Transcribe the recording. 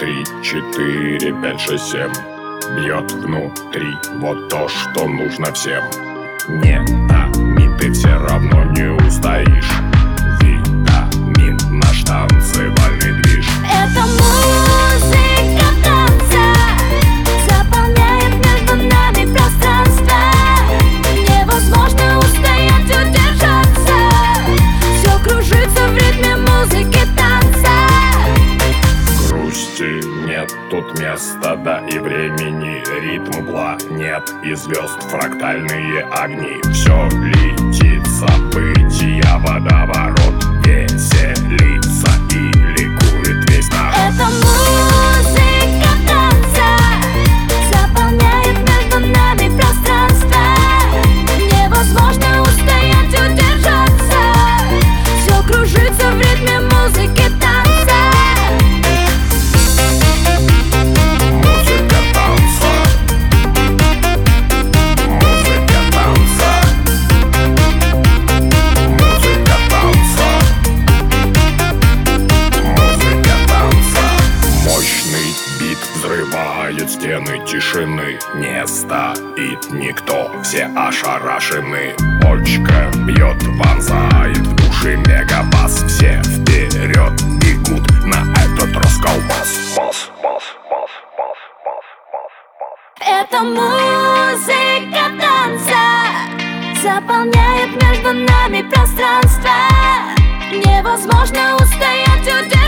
3, 4, 5, 6, 7. Бьет внутри вот то, что нужно всем. Нет, ты все равно не устоишь. Витамин, наш танцевальный движ. Это музыка танца заполняет между нами пространство. Невозможно устоять, удержаться. Все кружится в ритме музыки танца. Грусти нет тут места, да и времени. Ритм планет и звезд, фрактальные огни. Все летит, события, водоворот. Веселится и ликует весь народ. Это музыка танца заполняет между нами пространство. Невозможно устоять, удержаться. Все кружится в ритме музыки танца. Музыка танца. Музыка танца. Музыка танца. Музыка танца. Мощный бит взрывает стены тишины. Не стоит никто, все ошарашены. Бочка бьет, вонзает в уши мегабас. Все вперед бегут на этот расколбас. Бас, бас, бас, бас, бас, бас, бас. Это музыка танца заполняет между нами пространство. Невозможно устоять, удержаться.